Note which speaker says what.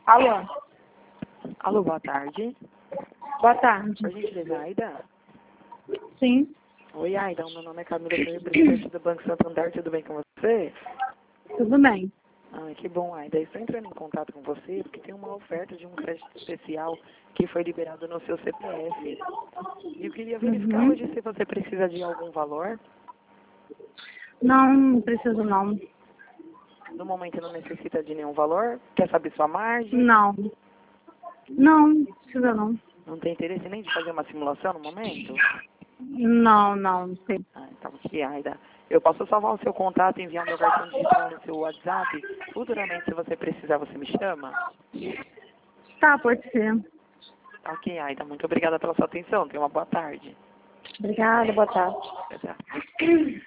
Speaker 1: Alô?
Speaker 2: Alô, boa tarde.
Speaker 1: Boa tarde.
Speaker 2: Por gentileza, Aida?
Speaker 1: Sim,
Speaker 2: Oi, Aida, meu nome é Camila, sou representante do Banco Santander, tudo bem com você?
Speaker 1: tudo bem.
Speaker 2: Ai, que bom, Aida. Estou entrando em contato com você porque tem uma oferta de um crédito especial que foi liberado no seu CPF. E eu queria verificar
Speaker 1: Uhum.
Speaker 2: hoje se você precisa de algum valor.
Speaker 1: Não preciso não.
Speaker 2: No momento não necessita de nenhum valor. Quer saber sua margem?
Speaker 1: Não. Não precisa não.
Speaker 2: Não tem interesse nem de fazer uma simulação no momento?
Speaker 1: Não sei.
Speaker 2: Ah, então aqui, Aida. Eu posso salvar o seu contato e enviar meu cartão digital no seu WhatsApp. Futuramente, se você precisar, você me chama.
Speaker 1: Tá, pode ser.
Speaker 2: Ok, Aida. Muito obrigada pela sua atenção. Tenha uma boa tarde.
Speaker 1: Obrigada, boa tarde.
Speaker 2: Tchau, tchau.